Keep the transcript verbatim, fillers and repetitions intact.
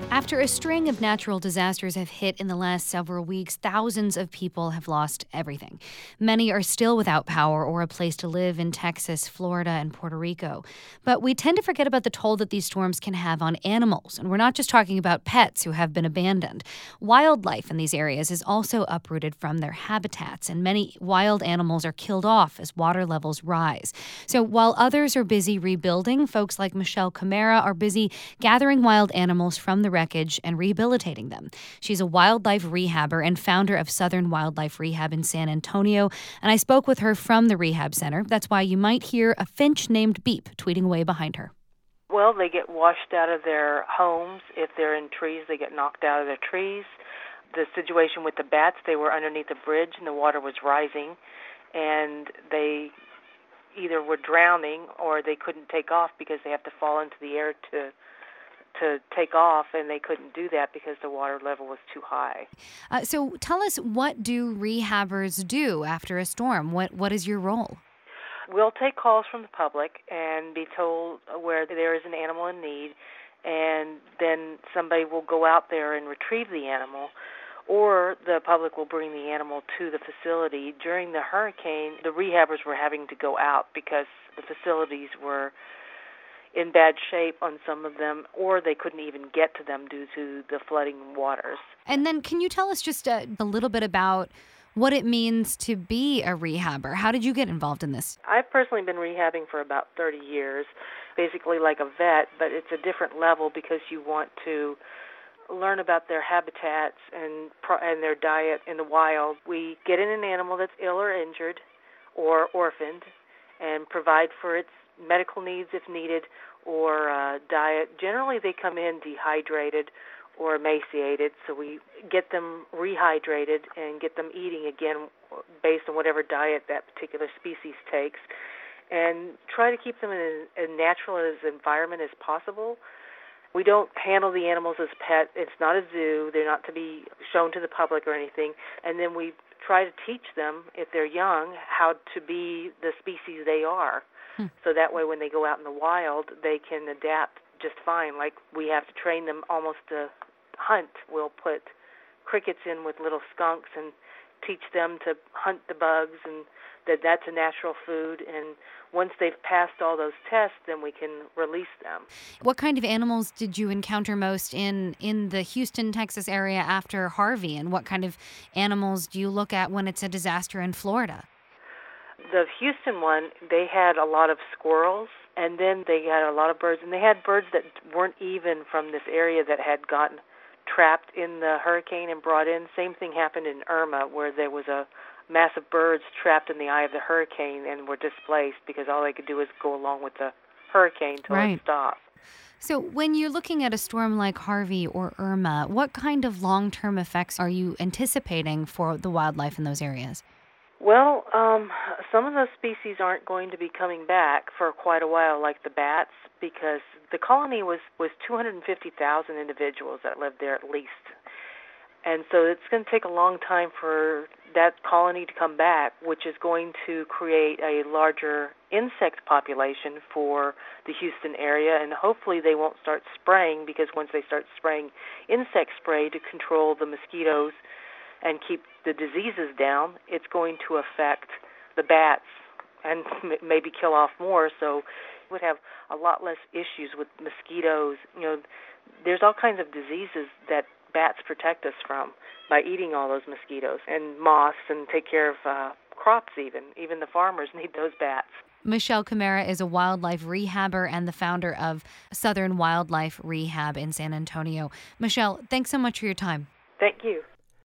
After a string of natural disasters have hit in the last several weeks, thousands of people have lost everything. Many are still without power or a place to live in Texas, Florida, and Puerto Rico. But we tend to forget about the toll that these storms can have on animals. And we're not just talking about pets who have been abandoned. Wildlife in these areas is also uprooted from their habitats, and many wild animals are killed off as water levels rise. So while others are busy rebuilding, folks like Michelle Camara are busy gathering wild animals from the wreckage and rehabilitating them. She's a wildlife rehabber and founder of Southern Wildlife Rehab in San Antonio, and I spoke with her from the rehab center. That's why you might hear a finch named Beep tweeting away behind her. Well, they get washed out of their homes. If they're in trees, they get knocked out of their trees. The situation with the bats, they were underneath a bridge and the water was rising, and they either were drowning or they couldn't take off because they have to fall into the air to to take off, and they couldn't do that because the water level was too high. Uh, so tell us, what do rehabbers do after a storm? What What is your role? We'll take calls from the public and be told where there is an animal in need, and then somebody will go out there and retrieve the animal, or the public will bring the animal to the facility. During the hurricane, the rehabbers were having to go out because the facilities were in bad shape on some of them, or they couldn't even get to them due to the flooding waters. And then can you tell us just a, a little bit about what it means to be a rehabber? How did you get involved in this? I've personally been rehabbing for about thirty years, basically like a vet, but it's a different level because you want to learn about their habitats and and their diet in the wild. We get in an animal that's ill or injured or orphaned and provide for its medical needs if needed, or uh, diet. Generally, they come in dehydrated or emaciated, so we get them rehydrated and get them eating again based on whatever diet that particular species takes, and try to keep them in as natural as environment as possible. We don't handle the animals as pets. It's not a zoo. They're not to be shown to the public or anything. And then we try to teach them, if they're young, how to be the species they are. Hmm. So that way when they go out in the wild, they can adapt just fine. Like we have to train them almost to hunt. We'll put crickets in with little skunks and teach them to hunt the bugs, and that that's a natural food. And once they've passed all those tests, then we can release them. What kind of animals did you encounter most in, in the Houston, Texas area after Harvey? And what kind of animals do you look at when it's a disaster in Florida? The Houston one, they had a lot of squirrels, and then they had a lot of birds, and they had birds that weren't even from this area that had gotten trapped in the hurricane and brought in. Same thing happened in Irma, where there was a mass of birds trapped in the eye of the hurricane and were displaced because all they could do was go along with the hurricane till right. it stopped. So when you're looking at a storm like Harvey or Irma, what kind of long-term effects are you anticipating for the wildlife in those areas? Well, um, some of those species aren't going to be coming back for quite a while, like the bats, because the colony was, was two hundred fifty thousand individuals that lived there at least. And so it's going to take a long time for that colony to come back, which is going to create a larger insect population for the Houston area, and hopefully they won't start spraying, because once they start spraying insect spray to control the mosquitoes and keep the diseases down, it's going to affect the bats and maybe kill off more. So we would have a lot less issues with mosquitoes. You know, there's all kinds of diseases that bats protect us from by eating all those mosquitoes and moths, and take care of uh, crops even. Even the farmers need those bats. Michelle Camara is a wildlife rehabber and the founder of Southern Wildlife Rehab in San Antonio. Michelle, thanks so much for your time. Thank you.